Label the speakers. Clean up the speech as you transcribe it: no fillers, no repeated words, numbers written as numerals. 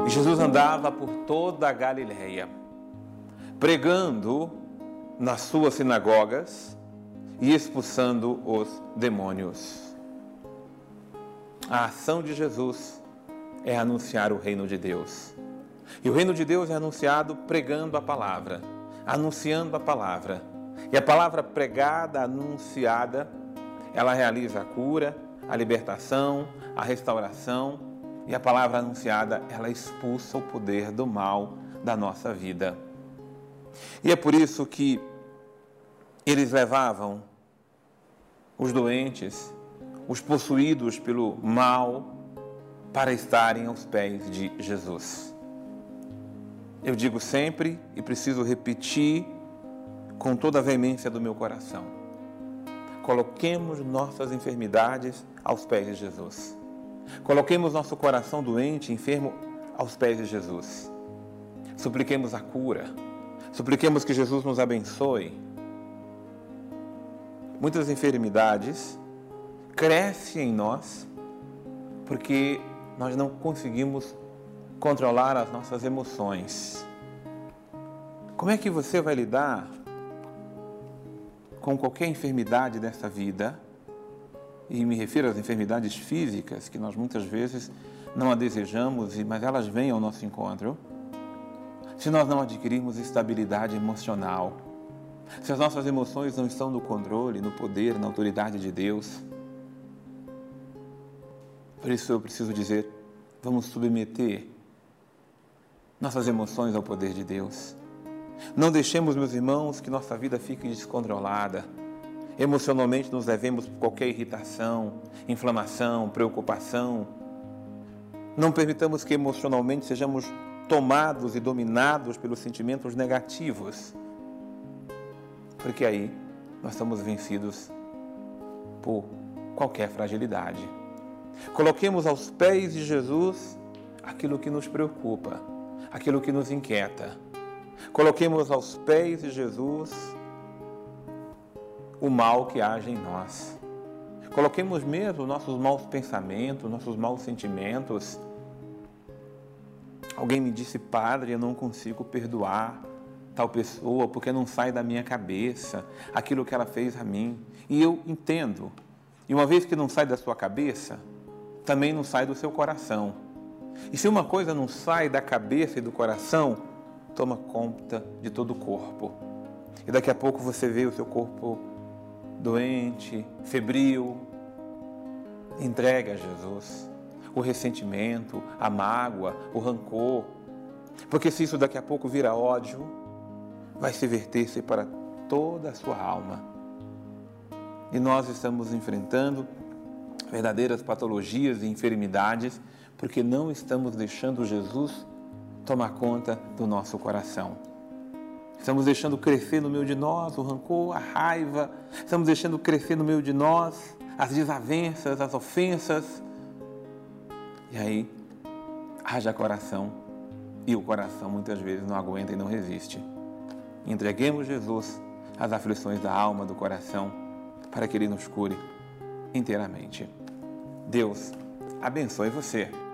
Speaker 1: E Jesus andava por toda a Galileia, pregando nas suas sinagogas e expulsando os demônios. A ação de Jesus é anunciar o reino de Deus. E o reino de Deus é anunciado pregando a palavra, anunciando a palavra. E a palavra pregada, anunciada, ela realiza a cura, a libertação, a restauração. E a palavra anunciada, ela expulsa o poder do mal da nossa vida. E é por isso que eles levavam os doentes, os possuídos pelo mal, para estarem aos pés de Jesus. Eu digo sempre e preciso repetir com toda a veemência do meu coração: coloquemos nossas enfermidades aos pés de Jesus. Coloquemos nosso coração doente, enfermo, aos pés de Jesus. Supliquemos a cura. Supliquemos que Jesus nos abençoe. Muitas enfermidades crescem em nós porque nós não conseguimos controlar as nossas emoções. Como é que você vai lidar com qualquer enfermidade dessa vida? E me refiro às enfermidades físicas, que nós muitas vezes não a desejamos, mas elas vêm ao nosso encontro. Se nós não adquirirmos estabilidade emocional, se as nossas emoções não estão no controle, no poder, na autoridade de Deus. Por isso eu preciso dizer, vamos submeter nossas emoções ao poder de Deus. Não deixemos, meus irmãos, que nossa vida fique descontrolada. Emocionalmente nos levemos por qualquer irritação, inflamação, preocupação. Não permitamos que emocionalmente sejamos tomados e dominados pelos sentimentos negativos, porque aí nós estamos vencidos por qualquer fragilidade. Coloquemos aos pés de Jesus aquilo que nos preocupa, aquilo que nos inquieta. Coloquemos aos pés de Jesus o mal que age em nós. Coloquemos mesmo nossos maus pensamentos, nossos maus sentimentos. Alguém me disse: padre, eu não consigo perdoar tal pessoa porque não sai da minha cabeça aquilo que ela fez a mim. E eu entendo. E uma vez que não sai da sua cabeça, também não sai do seu coração. E se uma coisa não sai da cabeça e do coração, toma conta de todo o corpo. E daqui a pouco você vê o seu corpo doente, febril. Entregue a Jesus o ressentimento, a mágoa, o rancor. Porque se isso daqui a pouco vira ódio, vai se verter-se para toda a sua alma. E nós estamos enfrentando verdadeiras patologias e enfermidades porque não estamos deixando Jesus tomar conta do nosso coração. Estamos deixando crescer no meio de nós o rancor, a raiva. Estamos deixando crescer no meio de nós as desavenças, as ofensas. E aí, haja coração. E o coração muitas vezes não aguenta e não resiste. Entreguemos Jesus as aflições da alma, do coração, para que Ele nos cure inteiramente. Deus abençoe você.